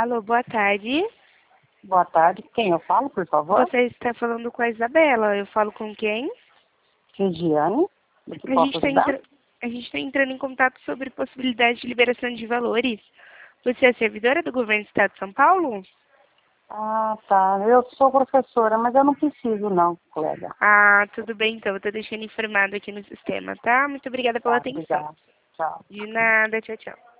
Alô, boa tarde. Boa tarde. Quem eu falo, por favor? Você está falando com a Isabela. Eu falo com quem? Regiane. Do que A posso gente ajudar? está entrando em contato sobre possibilidade de liberação de valores. Você é servidora do governo do Estado de São Paulo? Ah, tá. Eu sou professora, mas eu não preciso não, colega. Ah, tudo bem então. Eu estou deixando informado aqui no sistema, tá? Muito obrigada pela Tá, atenção. obrigada. Tchau. De nada. Tchau, tchau.